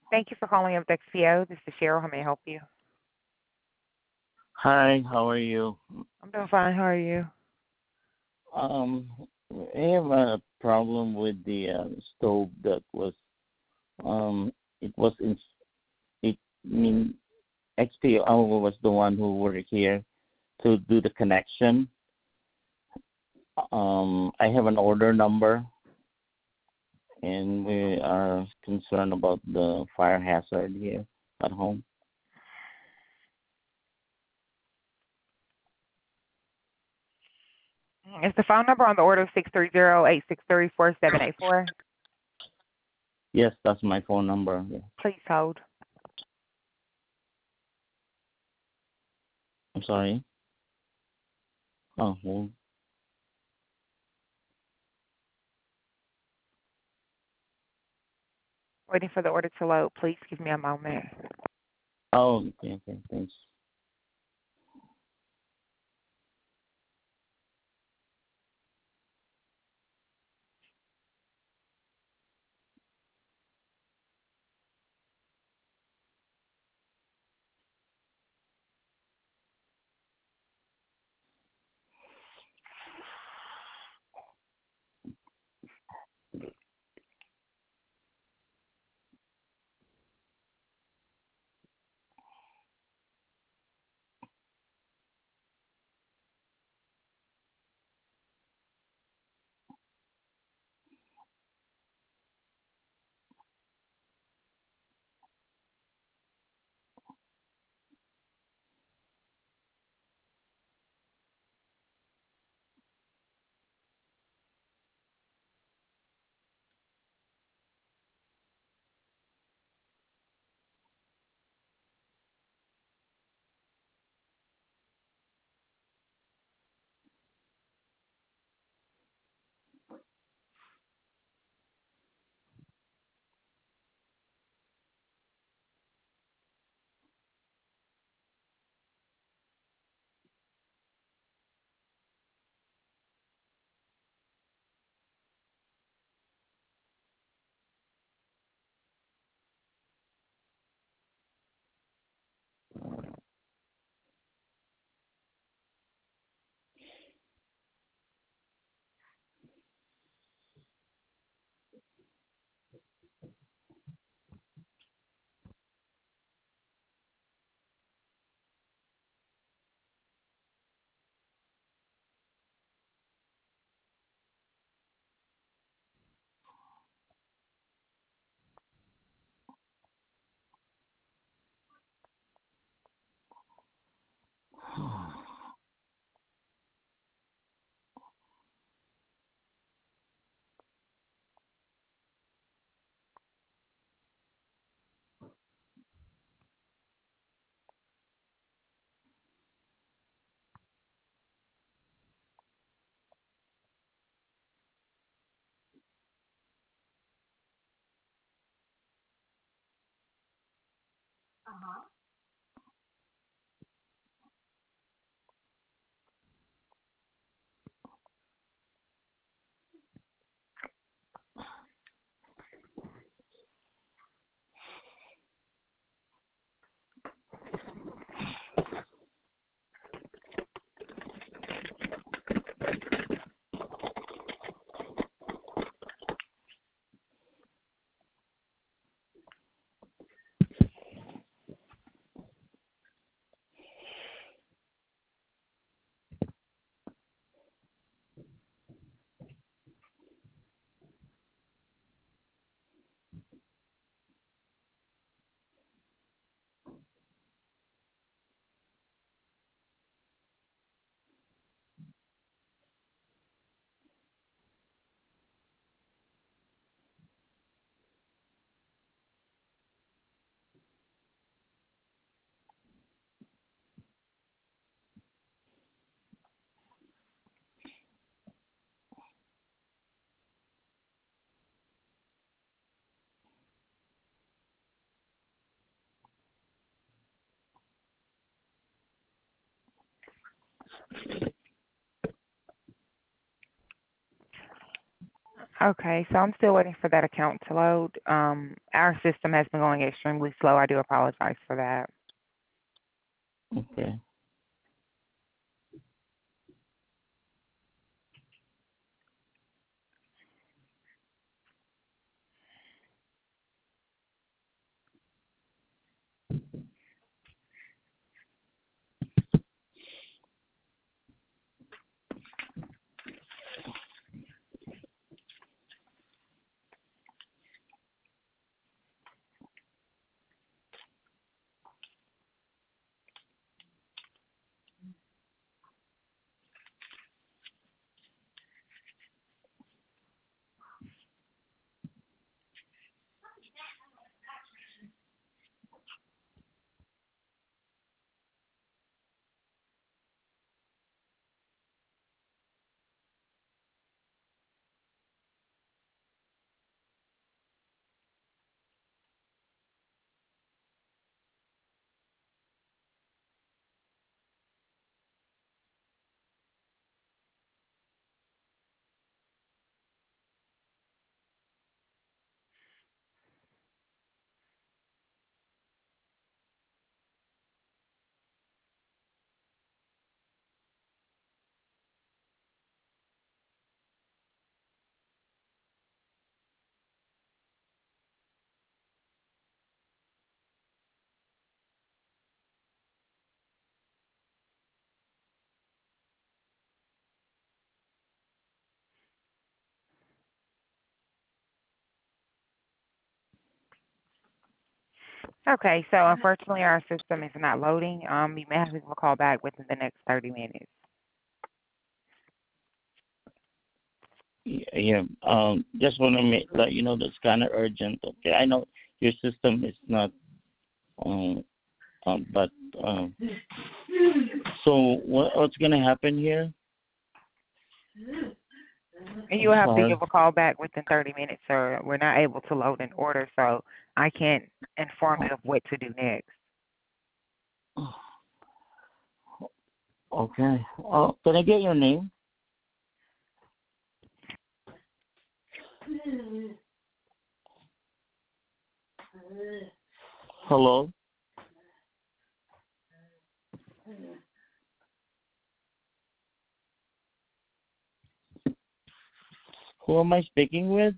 Thank you for calling up XPO. This is Cheryl. How may I help you? Hi, how are you? I'm doing fine. How are you? Um, I have a problem with the stove that was it was in it. I mean, XPO was the one who were here to do the connection. I have an order number, and we are concerned about the fire hazard here at home. Is the phone number on the order 630-863-4784? Yes, that's my phone number. Yeah. Please hold. I'm sorry. Oh, well, Waiting for the order to load. Please give me a moment. okay, thanks. Okay, so I'm still waiting for that account to load. Our system has been going extremely slow. I do apologize for that. Okay. Okay, so unfortunately our system is not loading. You may have to give a call back within the next 30 minutes. Yeah. Just want to let you know that's kind of urgent. Okay. I know your system is not. Um. But so what's gonna happen here? And you I'm will have to sorry. give a call back within 30 minutes, sir. We're not able to load an order, so I can't inform you of what to do next. Okay. Can I get your name? Hello. Who am I speaking with?